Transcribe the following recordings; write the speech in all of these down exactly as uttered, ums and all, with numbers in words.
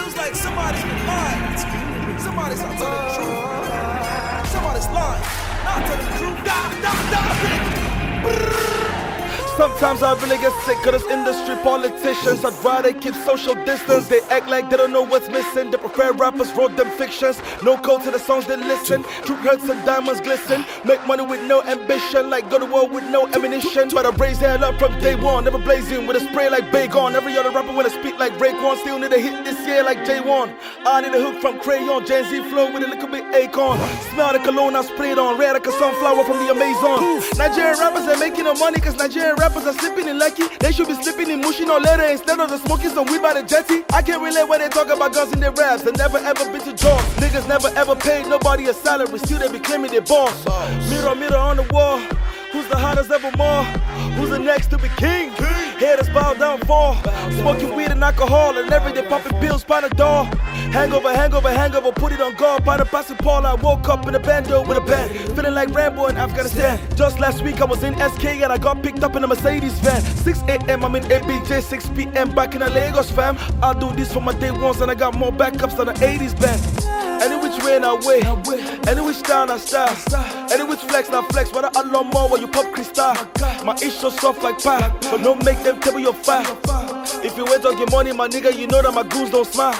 feels like somebody's been lying. Somebody's not telling the truth. Somebody's lying. Not telling the truth. Die, die, die. Sometimes I really get sick of this industry politicians. I'd rather keep social distance. They act like they don't know what's missing. They prefer rappers wrote them fictions. No code to the songs they listen. Truth hurts and diamonds glisten. Make money with no ambition. Like go to war with no ammunition. But I raise hell up from day one. Never blazing with a spray like Baygon. Every other rapper when I speak like Raekwon. Still need a hit this year like J one. I need a hook from Crayon. Gen Z flow with a little bit Akon. Smell the cologne I sprayed on. Red like a sunflower from the Amazon. Nigerian rappers are making no money cause Nigerian rappers are sleeping in Lucky. They should be sleeping in Mushi no leather instead of the smoking some weed by the jetty. I can't relate when they talk about guns in their raps. They never ever been to jaws. Niggas never ever paid nobody a salary. Still they be claiming they boss. Mirror, mirror on the wall. Who's the hottest ever more? Who's the next to be king? Haters bow down fall. Smoking weed and alcohol and every day popping pills by the door. Hangover, hangover, hangover, put it on guard by the passing Paul. I woke up in a bando with a band, feeling like Rambo in Afghanistan. Just last week I was in S K and I got picked up in a Mercedes van. six a m I'm in A B J, six p m back in the Lagos fam. I do this for my day ones and I got more backups than the eighties band. Any which way I way, any which down I style, any which flex I flex. But I love more when you pop crystal. My ish so soft like pie, but don't make them table your fire. If you wait on your money, my nigga, you know that my goons don't smile.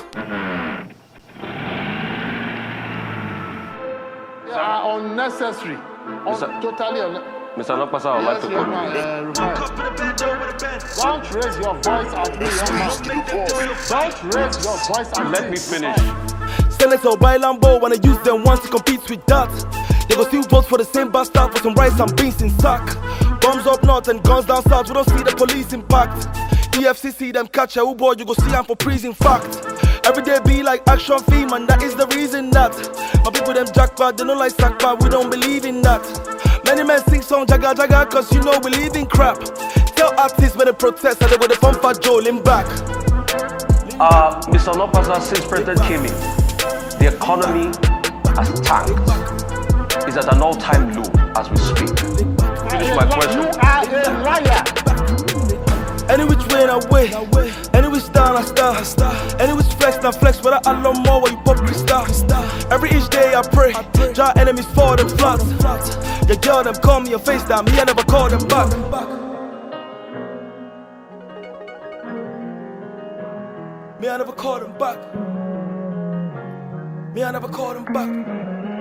They are unnecessary. Un- totally unnecessary. Mister Nopasa, I would like to Yes, call young you. man, uh, Don't raise your voice at me, young man. Don't raise your voice at me. Let me finish. Senator by Lambo wanna use them once to compete with that. They go still vote for the same bastard for some rice and beans in sack. Bombs up north and guns down south, we don't see the police impact. E F C C them catch a boy, you go see them for prison fact. Every day be like action film and that is the reason that my people them jackpot, they don't like sackpot, we don't believe in that. Many men sing song jaga jaga cause you know we live in crap. Tell artists when they protest and they go the pump for Joel in back. Uh, Mister Nopasa, since President came in, the economy has tanked. It's at an all-time low as we speak. Finish my question. You are a liar. Any which way I way, any which down I style, any which flex I flex, but I love more when you pop crystal. Every each day I pray, draw enemies for them flats. Your girl them call me a FaceTime, me I never call them back. Me I never call them back. Me I never call them back.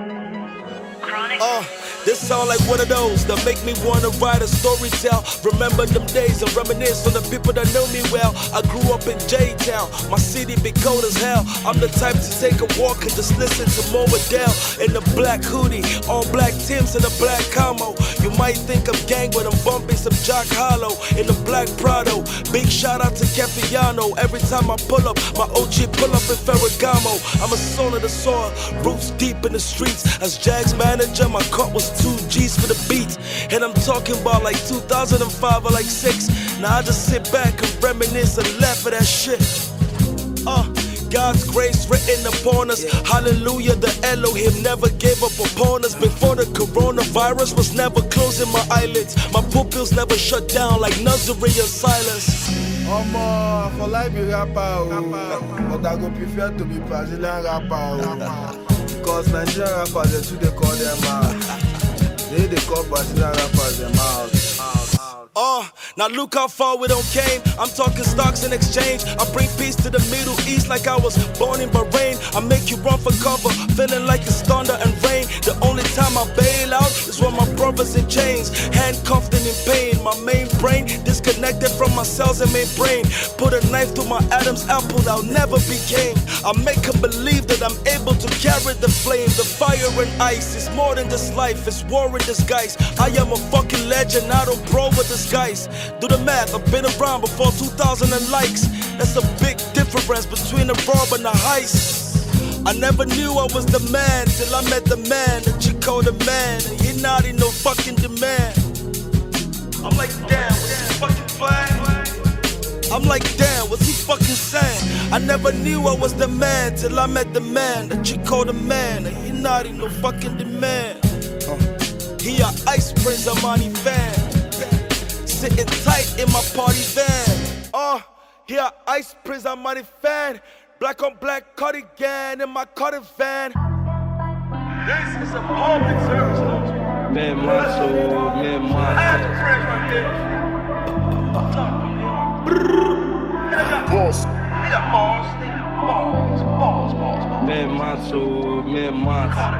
Uh, this sound like one of those that make me wanna write a story tell. Remember them days and reminisce on the people that know me well. I grew up in J-Town, my city be cold as hell. I'm the type to take a walk and just listen to Mo Adele. In the black hoodie, all black Timbs and a black camo. You might think I'm gang when I'm bumping some Jack Harlow. In the black Prado, big shout out to Capiano. Every time I pull up, my O G pull up in Ferragamo. I'm a son of the soil, roots deep in the streets. As Jags manager, my cut was two G's for the beat. And I'm talking about like two thousand five or like six. Now I just sit back and reminisce and laugh at that shit. Uh, God's grace written upon us. Hallelujah, the Elohim never gave up upon us. Before the coronavirus was never closing my eyelids. My pupils never shut down like Nazarene and Silas. Omo, for life be rapper, oh. But I go prefer to be Brazilian rapper, oh. Because Nigerian rappers, they too they call them out. They they call Brazilian rappers them out. Uh, now look how far we don't came. I'm talking stocks and exchange. I bring peace to the Middle East like I was born in Bahrain. I make you run for cover, feeling like it's thunder and rain. The only time I bail out is when my brothers in chains, handcuffed and in pain. My main brain disconnected from my cells and main brain. Put a knife through my Adam's apple, I'll never be king. I make them believe that I'm able to carry the flame. The fire and ice is more than this life, it's war in disguise. I am a fucking legend, I don't bro with this guys. Do the math, I've been around before two thousand likes. That's a big difference between a rob and a heist. I never knew I was the man till I met the man, the Chico the man, and he not in no fucking demand. I'm like, damn, what's he fucking playing? I'm like, damn, what's he fucking saying? I never knew I was the man till I met the man, the Chico the man, and he not in no fucking demand. Uh, he a Ice Prince Armani fan, sitting tight in my party van. Uh, he a Ice Prince Armani fan, Black on black cardigan in my Cardigan van. This is a public service announcement. Man, macho, man, macho. I have the friends right there. Boss. We got balls, balls, balls, balls, balls. Man, macho, man, macho.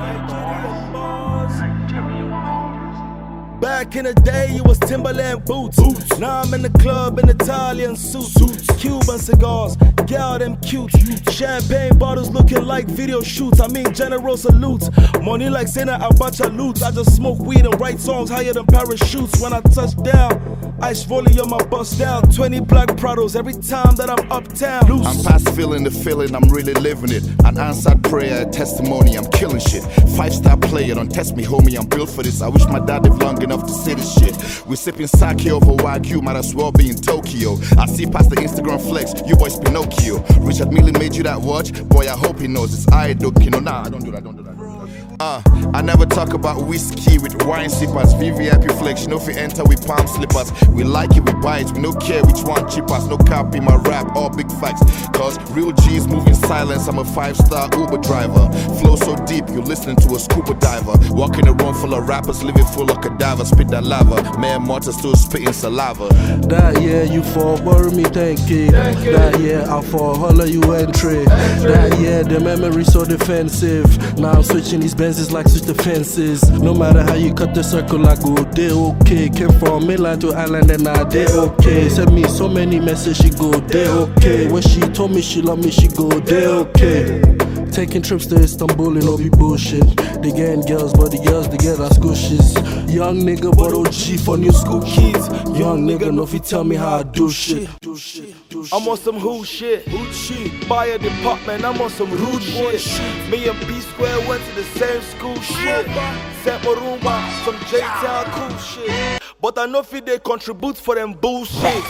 Back in the day, it was Timberland boots. boots. Now I'm in the club in Italian suits. suits. Cuban cigars, gal them cute. Champagne bottles looking like video shoots. I mean general salutes. Money like Sena Abacha loot. I just smoke weed and write songs higher than parachutes. When I touch down, ice rolling on my bust down. twenty black Prados every time that I'm uptown. Loose. I'm past feeling the feeling, I'm really living it. An answered prayer, a testimony, I'm killing shit. Five star player, don't test me, homie, I'm built for this. I wish my dad lived long enough to say this shit. We sipping sake over Wagyu, might as well be in Tokyo. I see past the Instagram flex, you boys Pinocchio. Richard Mille made you that watch, boy I hope he knows it's I do Kino. Nah, don't do that, don't do that. Uh, I never talk about whiskey with wine sippers. V V I P flex, you know if we enter with palm slippers. We like it, we buy it, we don't care which one cheapest. No cap in my rap, all big facts. Cause real G's move in silence, I'm a five star Uber driver. Flow so deep, you're listening to a scuba diver. Walking a room full of rappers, living full of cadavers. Spit that lava, man mortar still spitting saliva. That year you fall, borrow me, thank you. Thank you. That year I fall, holler you entry. entry. That year the memory so defensive. Now I'm switching these Benzes like switch the fences. No matter how you cut the circle, I go, they okay. Came from mainland to island and now they okay. Send me so many messages, she go, they okay. When she told me she love me, she go, they okay. Taking trips to Istanbul and all be bullshit. They getting girls, but the girls they get are squishes. Young nigga, but O G for new school kids. Young nigga, no fi tell me how I do shit. Do shit, do shit. I'm on some who shit. Who shit. Buy a department, I'm on some rude shit. shit. Me and P Square went to the same school shit. Set Marumba, some J-Town cool shit. But I know if they contribute for them bullshit.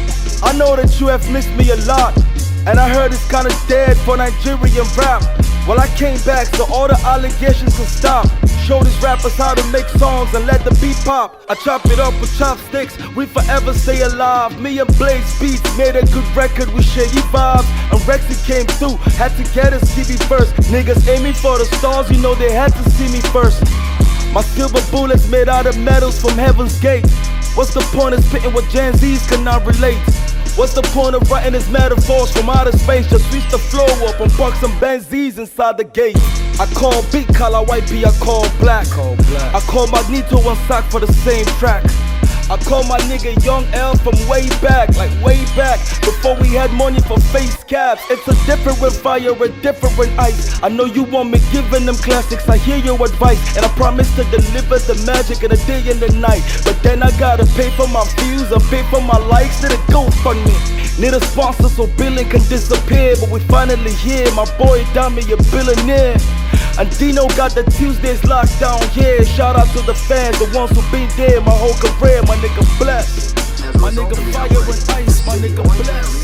I know that you have missed me a lot. And I heard it's kinda dead for Nigerian rap. Well, I came back so all the allegations can stop. Show these rappers how to make songs and let the beat pop. I chop it up with chopsticks, we forever stay alive. Me and Blaze Beats made a good record with Shaggy vibes. And Rexy came through, had to get us T V first. Niggas aiming for the stars, you know they had to see me first. My silver bullets made out of metals from Heaven's Gate. What's the point of spitting what Gen Z's cannot relate? What's the point of writing his metaphors from outer space? Just switch the flow up and park some Benzes inside the gate. I call beat color white B, I call black. Call black. I call Magneto and Sock for the same track. I call my nigga Young L from way back, like way back, before we had money for face caps. It's a different fire, a different ice. I know you want me giving them classics, I hear your advice. And I promise to deliver the magic in the day and the night. But then I gotta pay for my views and pay for my likes to the GoFundMe. Need a sponsor so billing can disappear. But we finally here, my boy Dami a billionaire. And Dino got the Tuesdays locked down, yeah. Shout out to the fans, the ones who been there my whole career. My nigga blessed, my nigga fire and ice, my nigga blessed.